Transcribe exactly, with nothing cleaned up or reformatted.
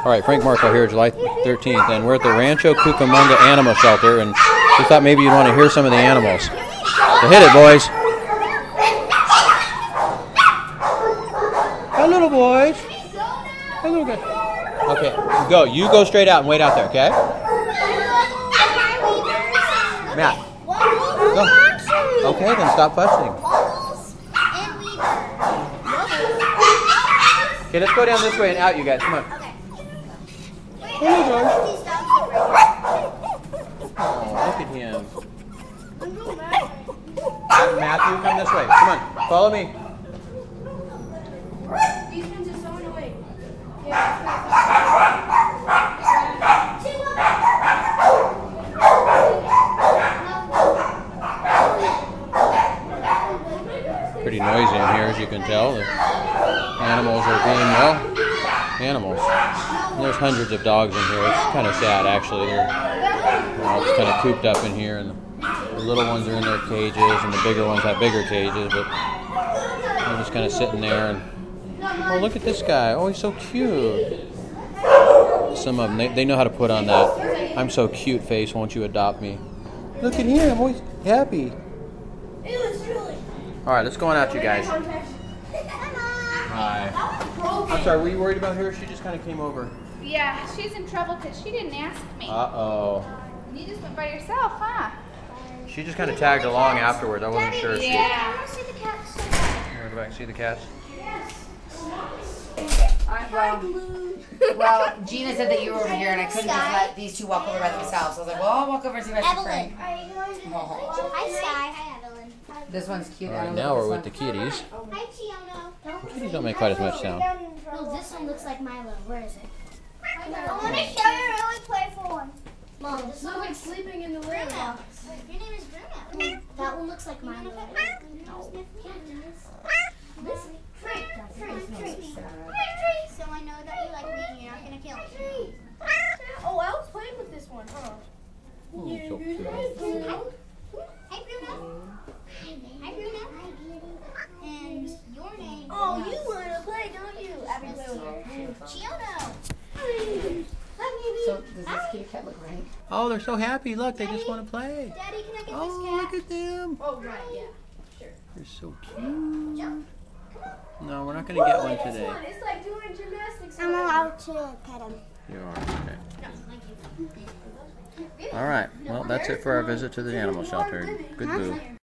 All right, Frank Marco here, July thirteenth, and we're at the Rancho Cucamonga Animal Shelter, and we thought maybe you'd want to hear some of the animals. So hit it, boys. Hi, little boys. Hi, little guys. Okay, go. You go straight out and wait out there, okay? Matt. Go. Okay, then stop fussing. Okay, let's go down this way and out, you guys. Come on. Hello, guys. Oh, look at him. Matthew, come this way. Come on, follow me. These ones are so annoying. Pretty noisy in here, as you can tell. The animals are being, well, animals. And there's hundreds of dogs in here. It's kind of sad, actually. They're all just kind of cooped up in here, and the little ones are in their cages, and the bigger ones have bigger cages, but they're just kind of sitting there. And oh, look at this guy. Oh, he's so cute. Some of them, they, they know how to put on that "I'm so cute" face. Won't you adopt me? Look at him. Oh, he's happy. All right, let's go on out, you guys. Hi. I'm sorry, were you worried about her? She just kind of came over. Yeah, she's in trouble because she didn't ask me. Uh-oh. You just went by yourself, huh? She just kind of tagged along afterwards. I wasn't sure if she... Yeah. You want to go back and see the cats? Alright, well, well, Gina said that you were over here and I couldn't just let these two walk over by themselves. So I was like, well, I'll walk over and see if I can Frank. Are you going to... Hi, Sky. Hi, Evelyn. This one's cute. All right, now we're with the kitties. Hi, Chiono. The kitties don't make quite as much sound. No, this one looks like Milo. Where is it? I want to show you a really playful one. Mom, this one looks sleeping in the living Bruno. Your name is Bruno. That one looks like Milo. No. Listen. Tree, tree, tree, tree. So I know that you like me and you're not going to kill me. Oh, I was playing with this one, huh? Oh, so cute. Hi, Bruno. Hi, Bruno. And your name? Oh, you want to play, don't you? Abby, play with her. Chiono. So does this kitty cat look right? Oh, they're so happy. Look, they just want to play. Daddy, can I get Oh, this look cat? at them. Oh, right, yeah. Sure. They're so cute. Jump. No, we're not going to get one today. It's like doing gymnastics. I'm allowed to pet him. You are, okay. All right, well, that's it for our visit to the animal shelter. Good boo.